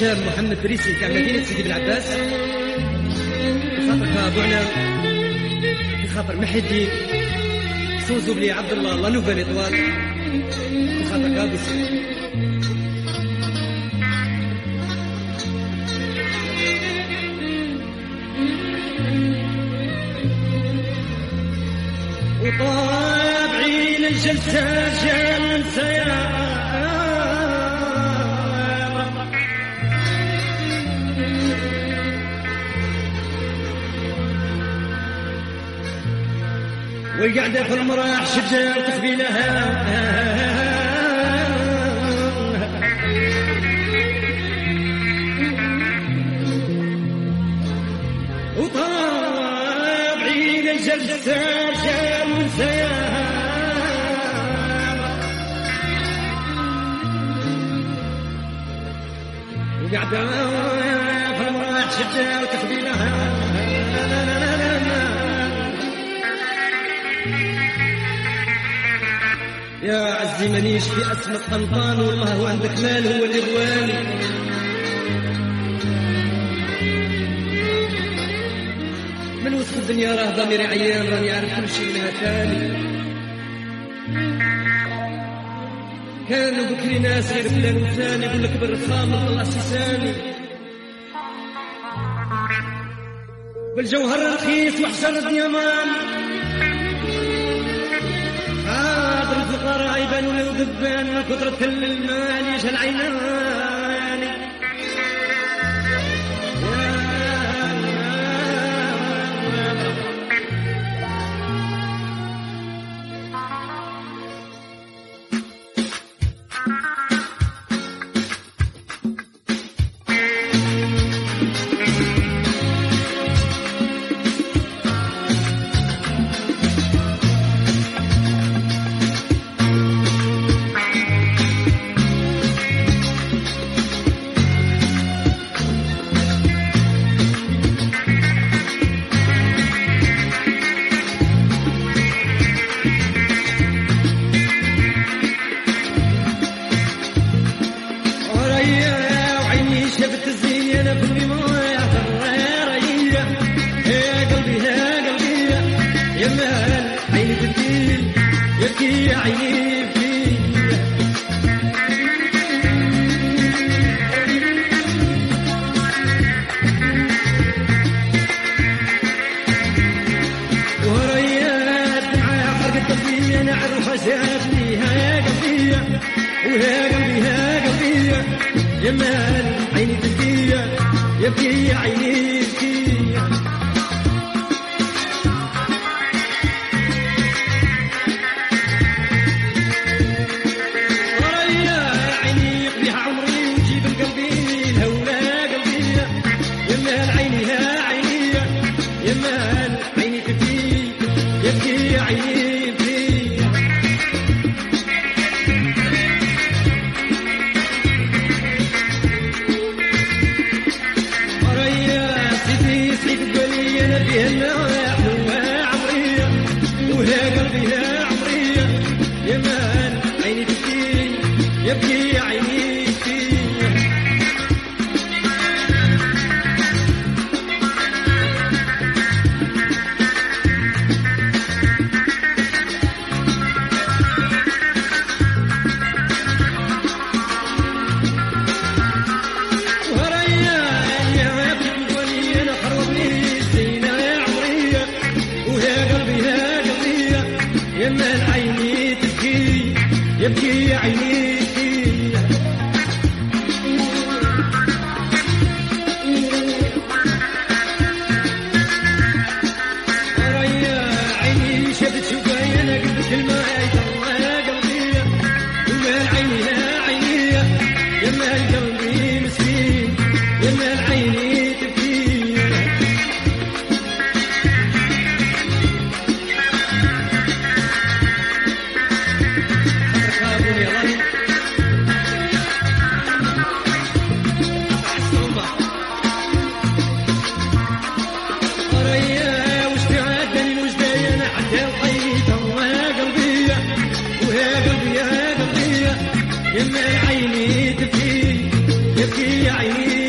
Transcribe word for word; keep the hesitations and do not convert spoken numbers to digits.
الشام محمد بريسي كان مدينة سيدي بن عباس، بخاطر بوعنا، بخاطر محي الدين سوزو بلي عبد الله لا نوفيل ايطوال، بخاطر كابوسي. وطابعين الجلسة جال سيارة والقعدة في المراح شجة وتخبيلها وطابعين الجلسة وقعدة في المراح شجة وتخبيلها يا عزي منيش في أسمى الطنطان والله هو عندك مال هو اللي غواني من وسط الدنيا راه ضميري عيان راني عارف كل شي منها ثاني كانوا بكري ناس غير فلان وثاني يقول لك بالرخام طلع سيساني بالجوهر رخيص وحسن الديامان حاضر الفقراء يبانوا له ذبان من كثرة كل المال يشهى العينان يا قلبي يا قلبي يا عيني تبكي يبكي عيني